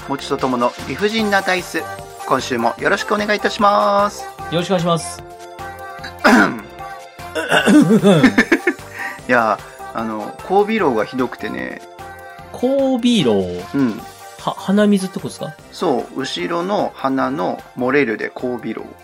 もちとともの理不尽なダイス。今週もよろしくお願いいたします。 よろしくお願いします。 いや、後鼻漏がひどくてね。 後鼻漏？ うん。 鼻水ってことですか？ そう、後ろの鼻の漏れるで後鼻漏。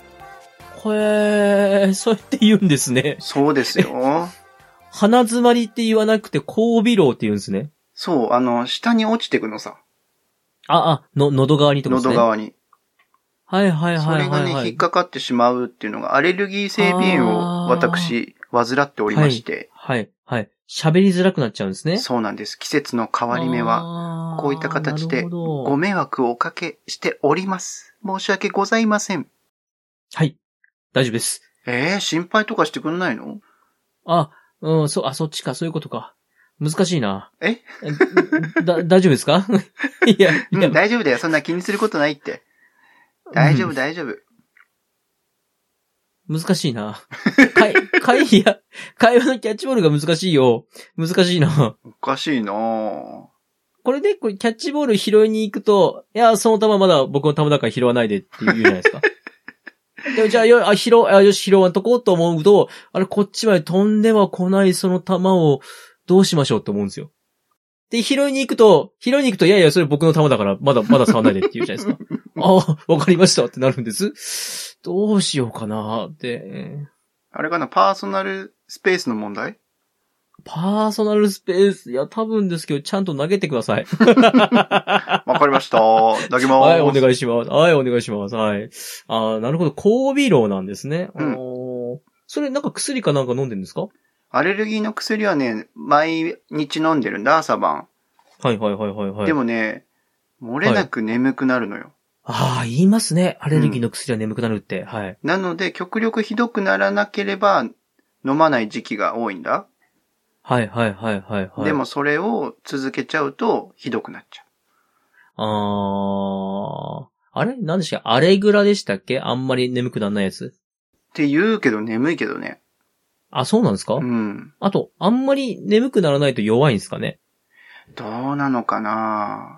そうやって言うんですね。 そうですよ。 鼻詰まりって言わなくて後鼻漏って言うんですね。 そう、下に落ちてくのさ。 喉側にってことですね。 喉側に。 はいはいはいはい、はい。 それがね、引っかかってしまうっていうのが、アレルギー性鼻炎を私、患っておりまして。 はい、はい。喋りづらくなっちゃうんですね。 そうなんです。季節の変わり目は、こういった形でご迷惑をおかけしております。申し訳ございません。 はい。大丈夫です。 心配とかしてくんないの？ そっちか、そういうことか。難しいな。大丈夫ですか？いや、 大丈夫だよ。そんな気にすることないって。大丈夫、大丈夫。 難しいな。会話のキャッチボールが難しいよ。難しいな。 おかしいなぁ。 これで、キャッチボール拾いに行くと、いや、その球まだ僕の球だから拾わないでって言うじゃないですか。でもじゃあ、よし、拾わんとこうと思うと、あれ、こっちまで飛んでは来ないその球をどうしましょうって思うんですよ。で、拾いに行くと、いやいや、それ僕の球だから、まだ触らないでって言うじゃないですか。わかりましたってなるんです。どうしようかなって。 あれかな、パーソナルスペースの問題？ パーソナルスペース、いや、多分ですけど、ちゃんと投げてください。 わかりました。投げます。 はい、お願いします。はい、お願いします。はい。なるほど、後鼻漏なんですね。それ、なんか薬かなんか飲んでるんですか？ アレルギーの薬はね、毎日飲んでるんだ、朝晩。 はいはいはいはい、はい。 でもね、漏れなく眠くなるのよ。 言いますね。アレルギーの薬は眠くなるって。はい。 なので、極力ひどくならなければ、飲まない時期が多いんだ。 はいはいはいはい、はい。 でもそれを続けちゃうと、ひどくなっちゃう。あれ何でしたっけ？アレグラでしたっけ？あんまり眠くならないやつ。 って言うけど眠いけどね。 そうなんですか？ うん。 あと、あんまり眠くならないと弱いんですかね？ どうなのかな？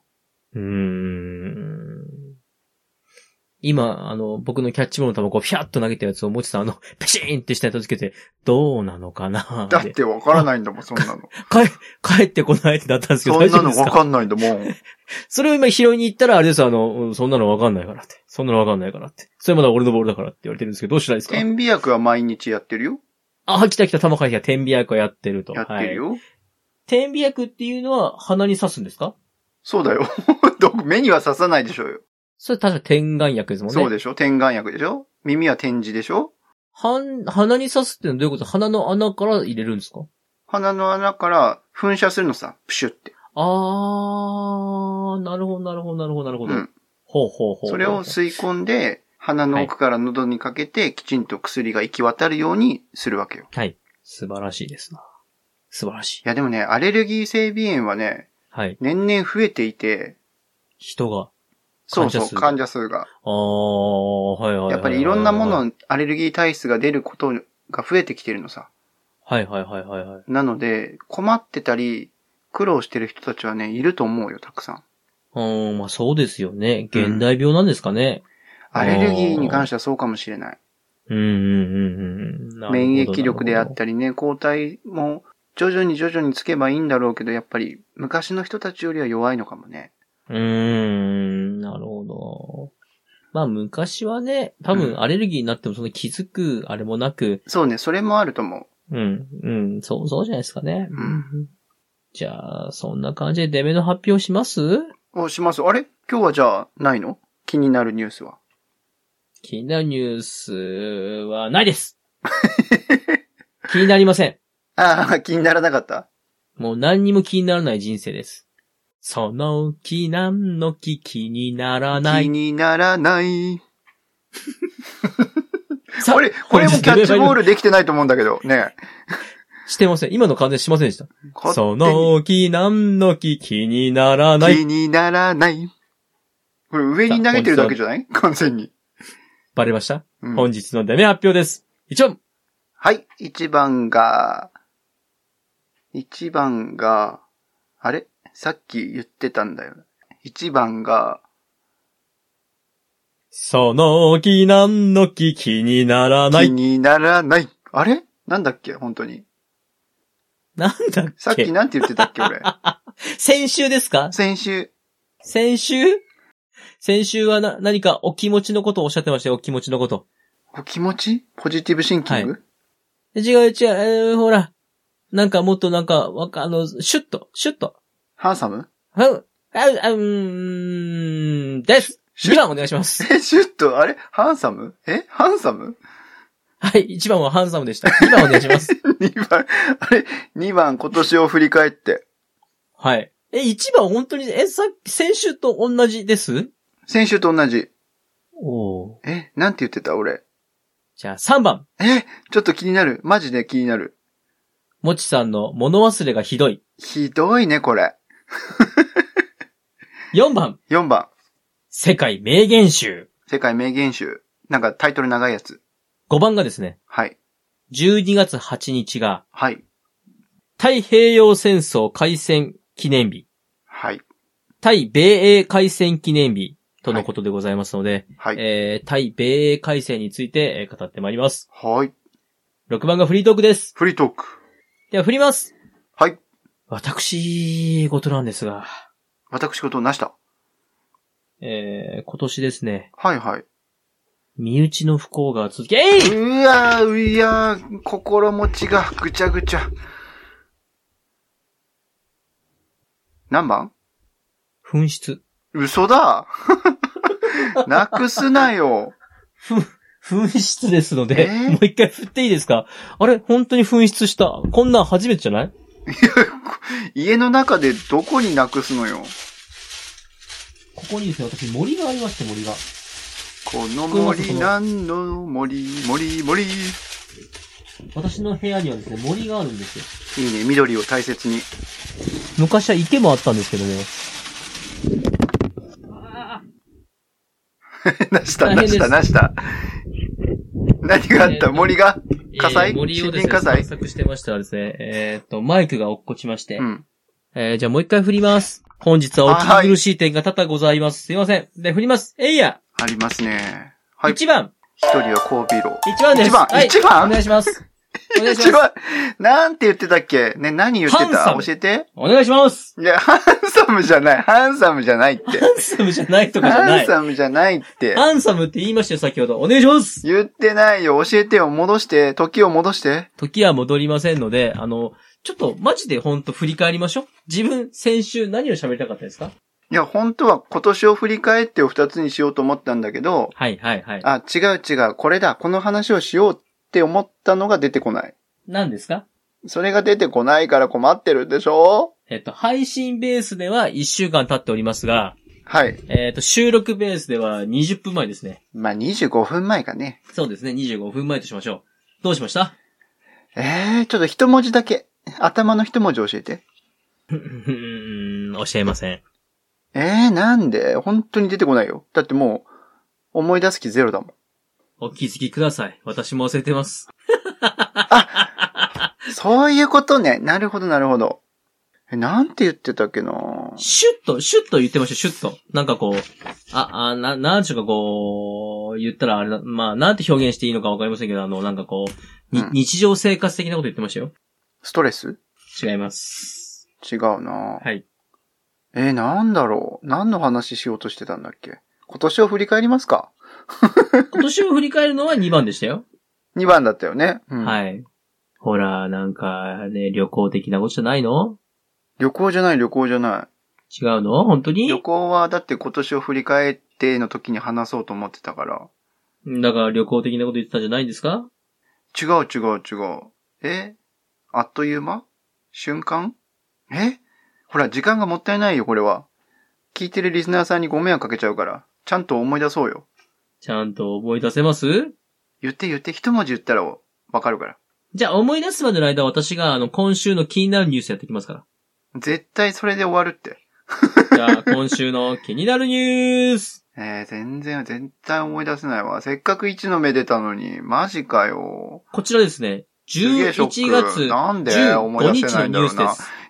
今、僕のキャッチボールの球をピャッと投げたやつをもちさんペシーンってしたやつをつけて、どうなのかな？ だってわからないんだもん、そんなの。 帰ってこないってなったんですけど、 大丈夫ですか？そんなのわかんないんだもん。 それを今拾いに行ったら、あれです、そんなのわかんないからって。そんなのわかんないからって。それまだ俺のボールだからって言われてるんですけど、どうしたらいいですか？ 点鼻薬は毎日やってるよ。 来た、玉川が点鼻薬をやってると。 やってるよ。はい、 点鼻薬っていうのは鼻に刺すんですか？ そうだよ。目には刺さないでしょうよ。 それ確か点眼薬ですもんね。 そうでしょ？点眼薬でしょ？耳は点字でしょ？ 鼻に刺すってのはどういうこと？鼻の穴から入れるんですか？ 鼻の穴から噴射するのさ、プシュって。 なるほど、なるほど、なるほど、なるほど。ほう。 それを吸い込んで、鼻の奥から喉にかけて、きちんと薬が行き渡るようにするわけよ。 はい。素晴らしいですな。素晴らしい。 いやでもね、アレルギー性鼻炎はね、 はい。 年々増えていて、 人が。 そうそう、患者数が。 はい。 やっぱりいろんなもの、アレルギー体質が出ることが増えてきてるのさ。 はい。 なので、困ってたり、苦労してる人たちはね、いると思うよ、たくさん。 まあそうですよね。現代病なんですかね。 アレルギーに関してはそうかもしれない。免疫力であったりね、抗体も徐々につけばいいんだろうけど、やっぱり昔の人たちよりは弱いのかもね。 なるほど。まあ昔はね、多分アレルギーになってもその気づくあれもなく。 そうね、それもあると思う。そうじゃないですかね。じゃあ、そんな感じでデメの発表します？ します。あれ？今日はじゃあ、ないの？気になるニュースは。 気になるニュースはないです。気になりません。 気にならなかった？ もう何にも気にならない人生です。その気なんの気にならない。 気にならない。これもキャッチボールできてないと思うんだけど、ね。 してません。今の完全にしませんでした。その気なんの気にならない。 気にならない。これ上に投げてるだけじゃない？完全に。 バレました？本日のデメ発表です。1番。 はい。1番が、あれ？さっき言ってたんだよ。 1番が、 その木何の木気にならない。 気にならない。あれなんだっけ本当に。 なんだっけさっきなんて言ってたっけ俺。 先週ですか？ 先週は何かお気持ちのことをおっしゃってましたよ、お気持ちのこと。 お気持ち？ポジティブシンキング？ はい、違う、ほら。なんかもっとなんか、シュッと。 ハンサム？ です。2番お願いします。 シュッと、あれハンサム？ハンサム？ はい、1番はハンサムでした。2番お願いします。 2番今年を振り返って。 はい。1番本当に、先週と同じです？ 先週と同じ。 おー。 なんて言ってた俺。 じゃあ3番。 ちょっと気になる。マジで気になる。 もちさんの物忘れがひどい。 ひどいね、これ。 4番。世界名言集。 なんかタイトル長いやつ。 5番がですね。 はい。 12月8日が。 はい。 太平洋戦争開戦記念日。 はい。 対米英開戦記念日とのことでございますので、 はい。 対米英開戦について語ってまいります。 はい。 6番がフリートークです。 フリートーク。 では振ります。 はい。 私事なんですが。 私事なした。 今年ですね。 はいはい。 身内の不幸が続き、 心持ちがぐちゃぐちゃ。何番？ 紛失。 嘘だなくすなよ。 紛失ですので、もう一回振っていいですか？あれ本当に紛失した。こんなん初めてじゃない？ 家の中でどこになくすのよ。 ここにですね、私森がありまして、森が。 この森何の森。 私の部屋にはですね、森があるんですよ。いいね、緑を大切に。 昔は池もあったんですけどね。 なした。何があった？森が火災？ 森をですね、探索してましたらですね、マイクが落っこちまして。じゃあもう一回振ります。本日はお聞き苦しい点が多々ございます。すいません。で、振ります。 ありますね。はい。 1番。 一人はコービーロ。 1番です。 1番お願いします。 1番なんて言ってたっけね、何言ってた？教えて。 お願いします。 いや、ハンサムじゃないって。 ハンサムじゃないとかじゃない。 ハンサムじゃないって。 ハンサムって言いましたよ、先ほど。お願いします。 言ってないよ。教えてよ。時を戻して。 時は戻りませんので、ちょっとマジでほんと振り返りましょう。自分、先週何を喋りたかったですか？ いや、本当は今年を振り返ってを2つにしようと思ったんだけど。 はい。違う。これだ。この話をしようって思ったのが出てこない。 何ですか？ それが出てこないから困ってるでしょ？ 配信ベースでは1週間経っておりますが。 はい。 収録ベースでは20分前ですね。 まあ、25分前かね。 そうですね。25分前としましょう。どうしました？ ちょっと一文字だけ。頭の一文字教えて。 教えません。 なんで？本当に出てこないよ。だってもう、思い出す気ゼロだもん。 お気づきください。私も忘れてます。 そういうことね。なるほど。なんて言ってたっけな。 シュッと言ってました、シュッと。なんかこう、なんちゅうかこう、言ったらあれだ、まあ、なんて表現していいのかわかりませんけど、なんかこう、日常生活的なこと言ってましたよ。 ストレス？ 違います。 違うな。 はい。 なんだろう。何の話しようとしてたんだっけ？今年を振り返りますか？ 今年を振り返るのは2番でしたよ。 2番だったよね。 はい。ほら、なんかね、旅行的なことじゃないの？ 旅行じゃない。違うの？本当に？ 旅行はだって今年を振り返っての時に話そうと思ってたから。 だから旅行的なこと言ってたんじゃないんですか？ 違う。あっという間？瞬間？ほら、時間がもったいないよ、これは。聞いてるリスナーさんにご迷惑かけちゃうから、ちゃんと思い出そうよ。 ちゃんと思い出せます？ 言って、一文字言ったらわかるから。 じゃあ思い出すまでの間私が今週の気になるニュースやってきますから。 絶対それで終わるって。 じゃあ今週の気になるニュース。 絶対思い出せないわ。せっかく1の目出たのに、マジかよ。 こちらですね、11月15日のニュースです。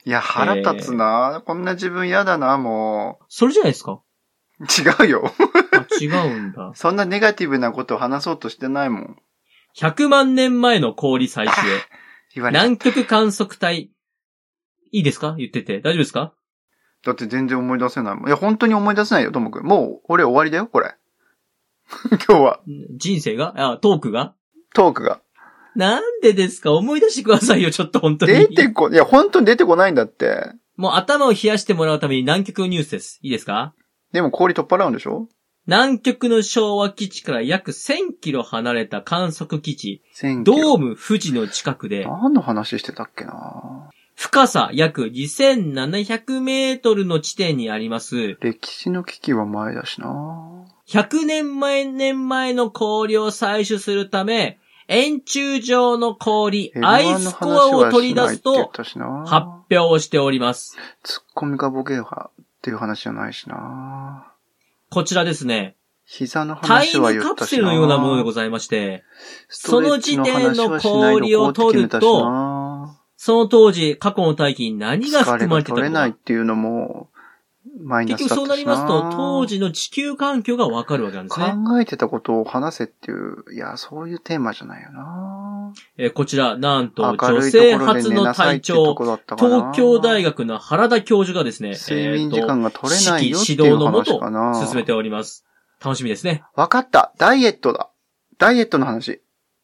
いや、腹立つな、こんな自分嫌だな、もそれじゃないですか？ う。違うよ。 あ、違うんだ。 そんなネガティブなことを話そうとしてないもん。 100万年前の氷採取へ。 言われちゃった。 南極観測隊。いいですか？言ってて。大丈夫ですか？ だって全然思い出せないもん。いや、本当に思い出せないよ、ともくん。もう、俺終わりだよ、これ。今日は。 人生がトークがトークが。 なんでですか？思い出してくださいよ、ちょっと本当に。 いや、本当に出てこないんだって。 もう頭を冷やしてもらうために南極ニュースです。いいですか？ でも氷取っ払うんでしょ？ 南極の昭和基地から約1000キロ離れた観測基地、 1000 ドキロ。 ーム富士の近くで、 何の話してたっけな。 深さ約2700メートルの地点にあります、 歴史の危機は前だしな。 100年前の氷を採取するため、円柱状の氷、アイスコアを取り出すと発表しております。 ツッコミかボケかっていう話じゃないしな。 こちらですね。 膝のタイ話は言ったしな。 ムカプセルのようなものでございまして、その時点の氷を取ると、その当時、過去の大気に何が含まれてたのか。 疲れが取れないっていうのも、マイナスだったしな。 結局そうなりますと、当時の地球環境がわかるわけなんですね。 考えてたことを話せっていう、いや、そういうテーマじゃないよな。 こちら、なんと、女性初の隊長、東京大学の原田教授がですね、 睡眠時間が取れないよって指導のもという話かな。 進めております。楽しみですね。 わかった。ダイエットだ。ダイエットの話。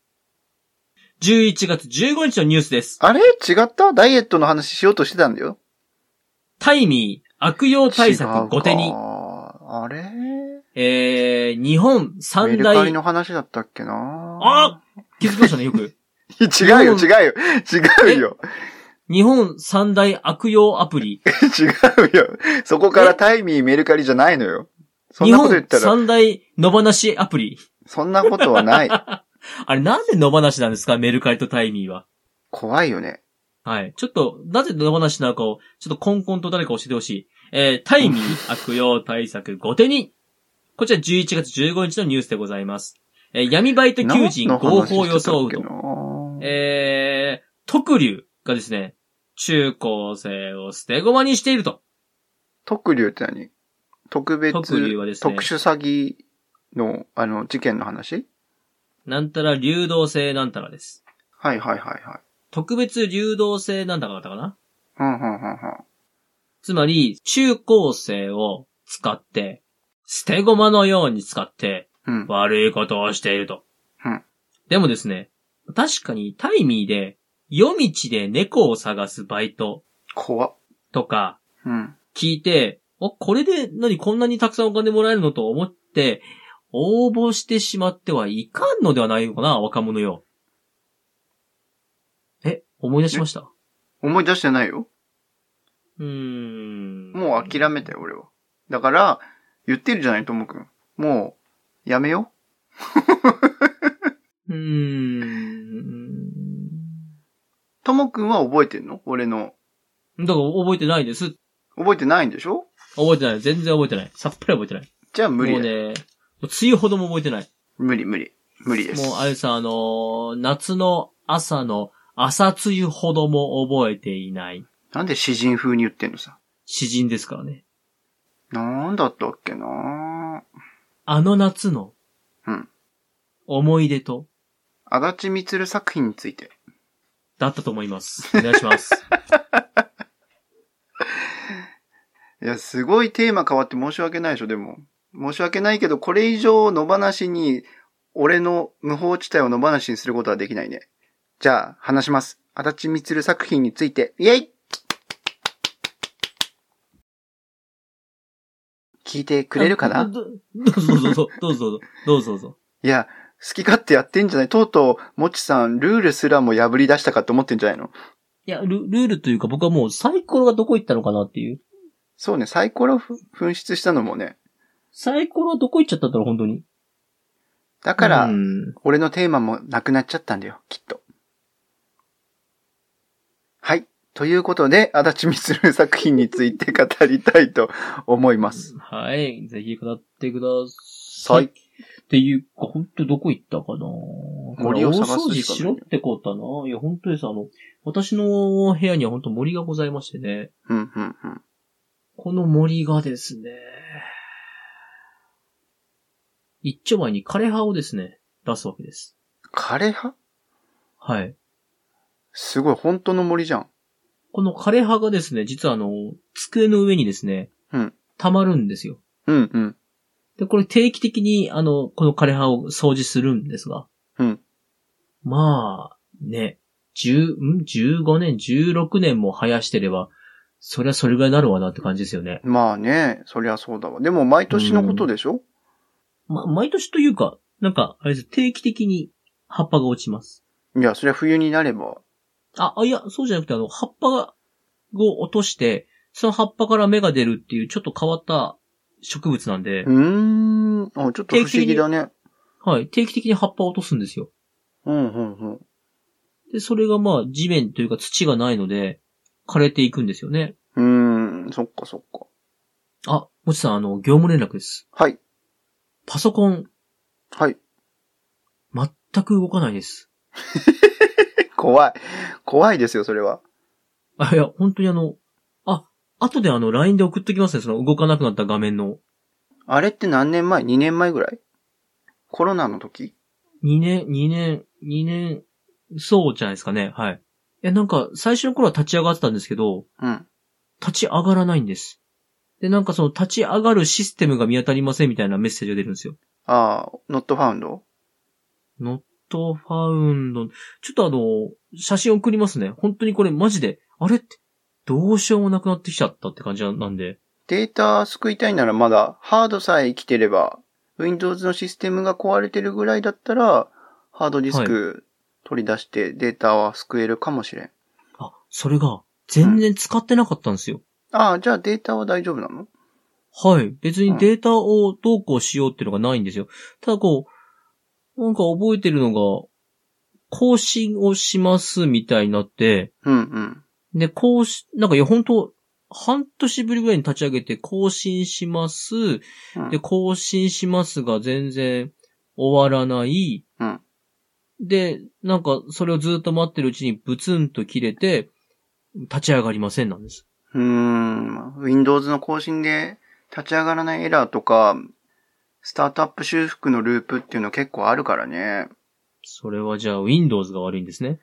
11月15日のニュースです。 あれ違った？ダイエットの話しようとしてたんだよ。 タイミー、悪用対策後手に。 あれ日本三大。 メルカリの話だったっけな。 あ、気づきましたね、よく。 違うよ。 日本三大悪用アプリ。 違うよ。そこからタイミーメルカリじゃないのよ。そんなこと言ったら。 日本三大野放しアプリ。 そんなことはない。 あれなんで野放しなんですか？メルカリとタイミーは。 怖いよね。 はい。ちょっと、なぜ野放しなのかを、ちょっとコンコンと誰か教えてほしい。タイミー悪用対策後手に。こちら11月15日のニュースでございます。闇バイト求人合法装うと。特流がですね、中高生を捨て駒にしていると。 特流って何？特別、 特流はですね、 特殊詐欺の、事件の話？ なんたら流動性なんたらです。 はい。 特別流動性なんだかだったかな？ うん。 つまり、中高生を使って、捨て駒のように使って、悪いことをしていると。でもですね、確かにタイミーで、夜道で猫を探すバイト。 怖っ。 とか、聞いて、これでこんなにたくさんお金もらえるのと思って、応募してしまってはいかんのではないのかな、若者よ。思い出しました？ 思い出してないよ。もう諦めたよ、俺は。だから、言ってるじゃない、ともくん。もう、やめよ。ともくんは覚えてんの？俺の。 だから覚えてないです。 覚えてないんでしょ？ 覚えてない。全然覚えてない。さっぱり覚えてない。 じゃあ無理だ。 もうね、梅雨ほども覚えてない。 無理です。 もうあれさ、夏の朝の朝梅雨ほども覚えていない。 なんで詩人風に言ってんのさ。 詩人ですからね。 なんだったっけな。 あの夏の思い出と足立光作品についてだったと思います。お願いします。 いや、すごいテーマ変わって申し訳ないでしょ、でも。申し訳ないけど、これ以上野放しに、俺の無法地帯を野放しにすることはできないね。じゃあ、話します。足立光作品について、イェイ！聞いてくれるかな？ どうぞ。 いや、好き勝手やってんじゃない？とうとう、もちさん、ルールすらも破り出したかと思ってんじゃないの？ いや、ルールというか僕はもうサイコロがどこ行ったのかなっていう。 そうね、サイコロ紛失したのもね。 サイコロはどこ行っちゃったんだろう、本当に。 だから、俺のテーマもなくなっちゃったんだよ、きっと。はい。ということで、足立光作品について語りたいと思います。 はい。ぜひ語ってください。 っていうか、ほんとどこ行ったかな森を探す大掃除しかないしろってことな。いや、本当です。私の部屋には本当森がございましてね。 うん、うん、うん。 この森がですね、一丁前に枯葉をですね、出すわけです。 枯葉？ はい。 すごい、本当の森じゃん。 この枯葉がですね、実は机の上にですね、 うん。 溜まるんですよ。 うん、うん。 で、これ定期的に、この枯葉を掃除するんですが。 うん。 まあ、ね、15年、16年も生やしてれば、そりゃそれぐらいになるわなって感じですよね。 まあね、そりゃそうだわ。でも、毎年のことでしょ？ 毎年というか、なんか、あれです、定期的に葉っぱが落ちます。 いや、そりゃ冬になれば。 いや、そうじゃなくて、葉っぱを落として、その葉っぱから芽が出るっていうちょっと変わった植物なんで。 ちょっと不思議だね。 はい、定期的に葉っぱを落とすんですよ。 うん、うん、うん。 で、それがまあ、地面というか土がないので、枯れていくんですよね。 そっかそっか。 もちさん、業務連絡です。 はい。 パソコン。 はい。 全く動かないです。 怖い。怖いですよ、それは。 いや、本当に後でLINE で送っときますね、その動かなくなった画面の。 あれって何年前？ 2 年前ぐらい？コロナの時？ 2年、そうじゃないですかね、はい。いや、なんか、最初の頃は立ち上がってたんですけど、 うん。 立ち上がらないんです。で、なんかその立ち上がるシステムが見当たりませんみたいなメッセージが出るんですよ。 not found？ not found。ちょっと写真送りますね。本当にこれマジで、あれって、どうしようもなくなってきちゃったって感じなんで。 データ救いたいならまだ、ハードさえ生きてれば、Windows のシステムが壊れてるぐらいだったら、ハードディスク取り出してデータは救えるかもしれん。 それが、全然使ってなかったんですよ。 じゃあデータは大丈夫なの？ はい。別にデータをどうこうしようっていうのがないんですよ。ただなんか覚えてるのが、更新をしますみたいになって、で、なんか本当半年ぶりぐらいに立ち上げて更新します。で、更新しますが全然終わらない。で、なんかそれをずっと待ってるうちにブツンと切れて、立ち上がりませんなんです。 Windows の更新で立ち上がらないエラーとか、スタートアップ修復のループっていうの結構あるからね。 それはじゃあ Windows が悪いんですね。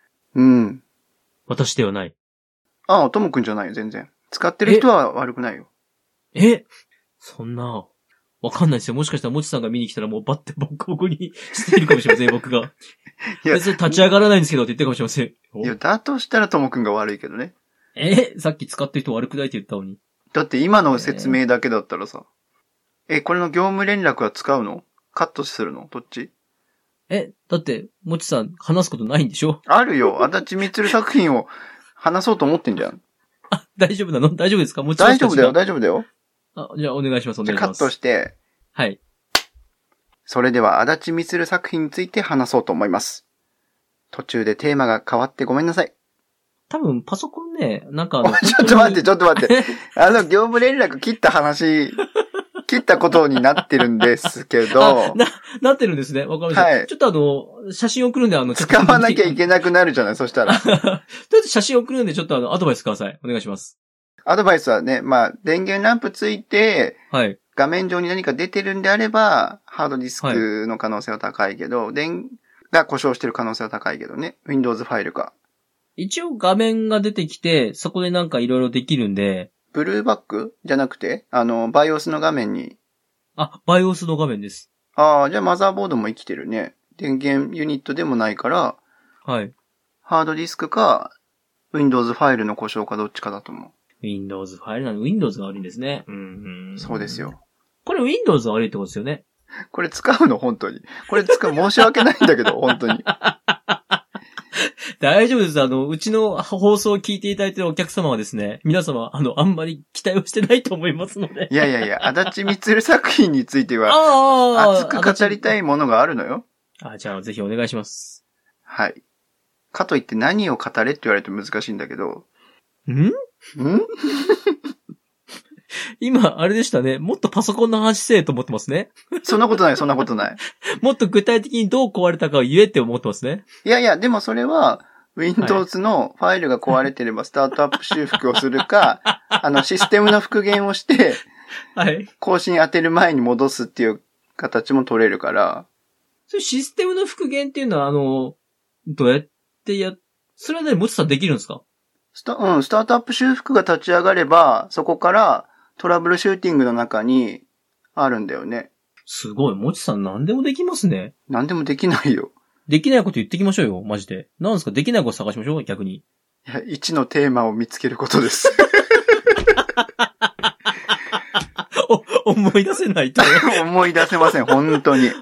私ではない。 ともくんじゃないよ、全然。使ってる人は悪くないよ。 そんな、わかんないですよ。もしかしたらもちさんが見に来たらもうバッてボコボコにしているかもしれません、僕が。いや、別に立ち上がらないんですけどって言ってるかもしれません。 いや、だとしたらともくんが悪いけどね。 さっき使ってる人悪くないって言ったのに。 だって今の説明だけだったらさ。これの業務連絡は使うの？カットするの？どっち？ だって、もちさん話すことないんでしょ？ あるよ。足立みつる作品を話そうと思ってんじゃん。 大丈夫なの？大丈夫ですか？もち大丈夫だよ、大丈夫だよ。 じゃあお願いします、お願いします。 じゃあカットして。 はい。 それでは足立みつる作品について話そうと思います。途中でテーマが変わってごめんなさい。 多分パソコンね、なんかちょっと待って。業務連絡切ったことになってるんですけど。 なってるんですね。わかりました。はい。ちょっと写真送るんで使わなきゃいけなくなるじゃない、そしたら。 とりあえず写真送るんで、ちょっとアドバイスください。お願いします。 アドバイスはね、電源ランプついて、 はい。 画面上に何か出てるんであれば、ハードディスクの可能性は高いけど、が故障してる可能性は高いけどね。Windows ファイルか。 一応画面が出てきて、そこでなんかいろいろできるんで。 ブルーバックじゃなくて、BIOS の画面に。 BIOS の画面です。 じゃあマザーボードも生きてるね。電源ユニットでもないから、 はい。 ハードディスクか、Windows ファイルの故障かどっちかだと思う。 Windows ファイルなの Windows が悪いんですね。 そうですよ。 これ Windows が悪いってことですよね。 これ使うの本当に。申し訳ないんだけど、本当に。 大丈夫です。うちの放送を聞いていただいているお客様はですね、皆様、あんまり期待をしてないと思いますので。 いや、足立みつる作品については、熱く語りたいものがあるのよ。 じゃあ、ぜひお願いします。 はい。かといって何を語れって言われると難しいんだけど。 今、あれでしたね。もっとパソコンの話せえと思ってますね。 そんなことない、そんなことない。 もっと具体的にどう壊れたかを言えって思ってますね。 いやいや、でもそれは、Windows のファイルが壊れてればスタートアップ修復をするか、システムの復元をして、 はい。 更新当てる前に戻すっていう形も取れるから、 それシステムの復元っていうのは、どうやってそれはね、もちさんできるんですか？ スタートアップ修復が立ち上がれば、そこからトラブルシューティングの中にあるんだよね。 すごい、もちさん何でもできますね。 何でもできないよ。 できないこと言ってきましょうよ、マジで。なんですか、できないこと探しましょう、逆に。 いや、1のテーマを見つけることです。 思い出せないと。 思い出せません、本当に。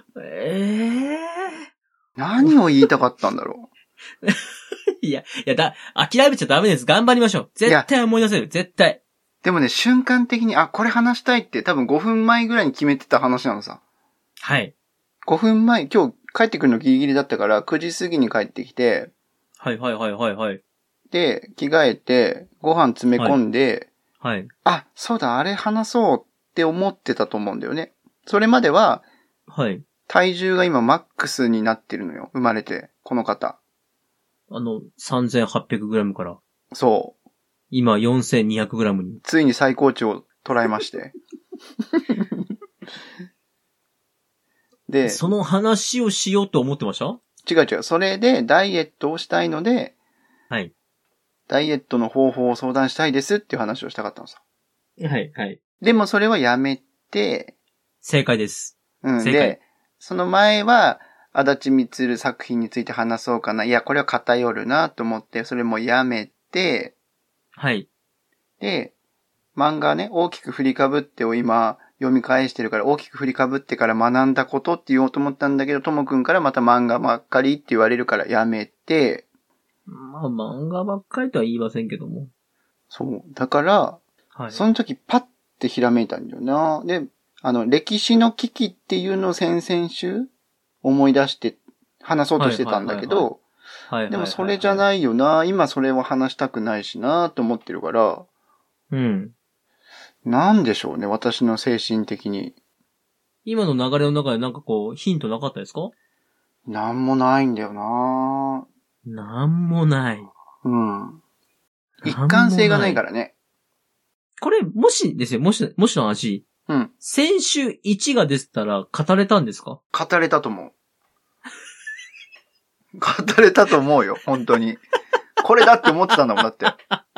何を言いたかったんだろう。 いや、諦めちゃダメです。頑張りましょう。絶対思い出せる。絶対。 でもね、瞬間的に、これ話したいって多分5分前ぐらいに決めてた話なのさ。 はい。 5分前、今日帰ってくるのギリギリだったから9時過ぎに帰ってきて。 はい。 で、着替えて、ご飯詰め込んで。 はい。 そうだ、あれ話そうって思ってたと思うんだよね。それまでは、 はい。 体重が今マックスになってるのよ。生まれて、この方。 3800g から。 そう。 今 4200g に。 ついに最高値を捉えまして。で、 その話をしようと思ってました？ 違う。それでダイエットをしたいので、 はい。 ダイエットの方法を相談したいですっていう話をしたかったのさ。 はい。 でもそれはやめて、 正解です。 正解。で、その前は、足立光作品について話そうかな。いや、これは偏るなと思って、それもやめて、 はい。 で、漫画ね、大きく振りかぶってを今読み返してるから、大きく振りかぶってから学んだことって言おうと思ったんだけど、ともくんからまた漫画ばっかりって言われるからやめて、 漫画ばっかりとは言いませんけども。 そう。だから、 はい。 その時パッてひらめいたんだよな。で、歴史の危機っていうのを先々週思い出して話そうとしてたんだけど、でもそれじゃないよな。今それは話したくないしなと思ってるから。 うん。 なんでしょうね、私の精神的に。 今の流れの中でなんかヒントなかったですか？ なんもないんだよな。 なんもない。 うん。一貫性がないからね。 これ、もしですよ、もしの話。 うん。 先週1が出てたら語れたんですか？ 語れたと思う。語れたと思うよ、本当に。これだって思ってたんだもん、だって。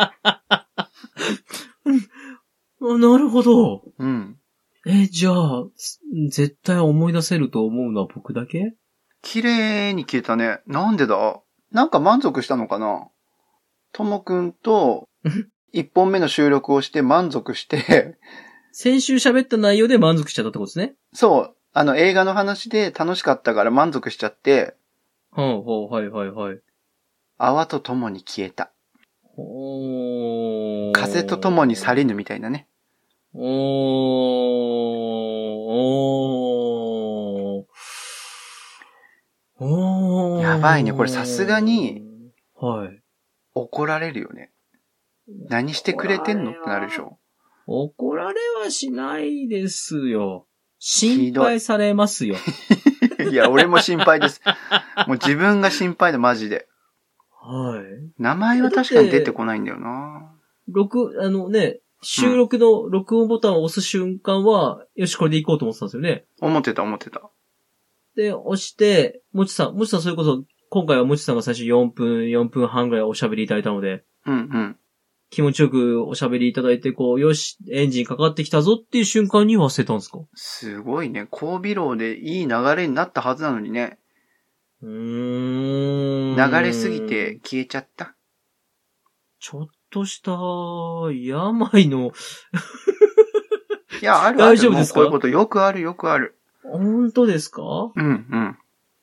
なるほど。 うん。 じゃあ、絶対思い出せると思うのは僕だけ？ 綺麗に消えたね。なんでだ？なんか満足したのかな？ともくんと、一本目の収録をして満足して、 先週喋った内容で満足しちゃったってことですね。 そう。映画の話で楽しかったから満足しちゃって、 はい。 泡と共に消えた。 おー。 風と共に去りぬみたいなね。やばいね。これさすがに、 はい。 怒られるよね。何してくれてんのってなるでしょ。 怒られはしないですよ。心配されますよ。 いや、俺も心配です。もう自分が心配だ、マジで。 はい。 名前は確かに出てこないんだよな。 収録の録音ボタンを押す瞬間は、よし、これで行こうと思ってたんですよね。 思ってた。 で、押して、もちさんそれこそ、今回はもちさんが最初4分半ぐらいおしゃべりいただいたので、気持ちよくおしゃべりいただいて、よし、エンジンかかってきたぞっていう瞬間に忘れたんですか？ すごいね。高微漏でいい流れになったはずなのにね。流れすぎて消えちゃった。 ちょっとした病のいや、ある。 大丈夫ですか？ こういうことよくある。 本当ですか？ うん。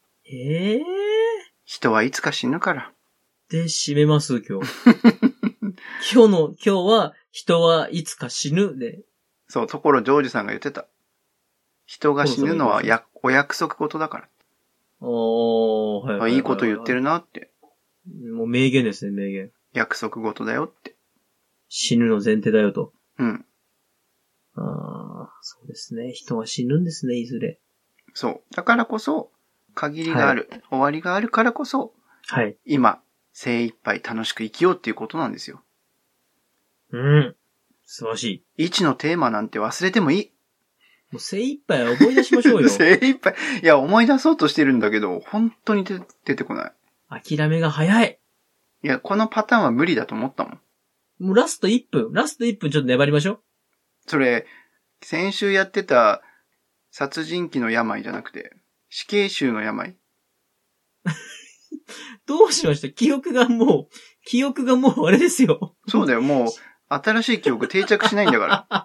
人はいつか死ぬから。 で、締めます、今日。今日は、人はいつか死ぬで。 そう、ところジョージさんが言ってた。人が死ぬのはお約束事だから。はい。いいこと言ってるなって。 もう名言ですね、名言。 約束事だよって。 死ぬの前提だよと。 うん。 そうですね。人は死ぬんですね、いずれ。 そう。だからこそ、限りがある、終わりがあるからこそ、 はい。 今、精一杯楽しく生きようっていうことなんですよ。 うん。素晴らしい。 1のテーマなんて忘れてもいい。 もう精一杯思い出しましょうよ。 精一杯。いや、思い出そうとしてるんだけど、本当に出てこない。 諦めが早い。 いや、このパターンは無理だと思ったもん。 もうラスト1分ちょっと粘りましょう。 それ、先週やってた殺人鬼の病じゃなくて、死刑囚の病。 どうしました？記憶がもうあれですよ。 そうだよ、もう、新しい記憶定着しないんだから。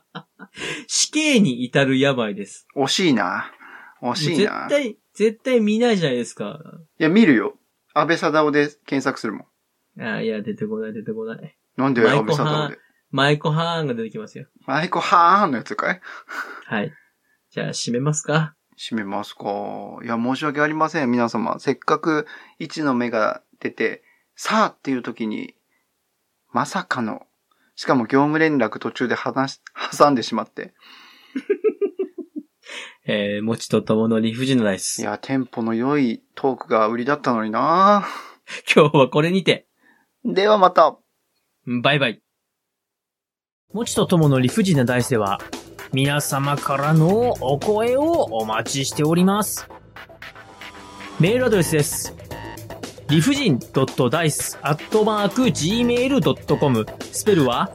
死刑に至る病です。 惜しいな。惜しいな。 絶対見ないじゃないですか。 いや、見るよ。安倍貞夫で検索するもん。 いや、出てこない。 なんで安倍貞夫で。 マイコハーンが出てきますよ。 マイコハーンのやつかい？ はい。じゃあ、締めますか？ 締めますか。いや、申し訳ありません、皆様。せっかく1の目が出て、さあっていう時に、まさかの、しかも業務連絡途中で挟んでしまって。 もちとともの理不尽なダイス。 いや、テンポの良いトークが売りだったのにな。 今日はこれにて。 ではまた。 バイバイ。もちとともの理不尽なダイスでは、皆様からのお声をお待ちしております。メールアドレスです。理不尽 .dice@gmail.com スペルは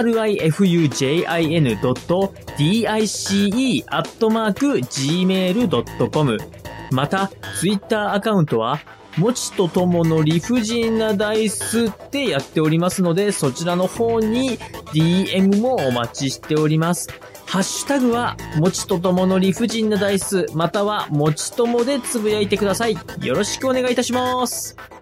rifujin.dice@gmail.com また、ツイッターアカウントはもちとともの理不尽なダイスってやっておりますので、そちらの方に DM もお待ちしております。ハッシュタグは、もちとともの理不尽なダイス、または、もちともでつぶやいてください。よろしくお願いいたします。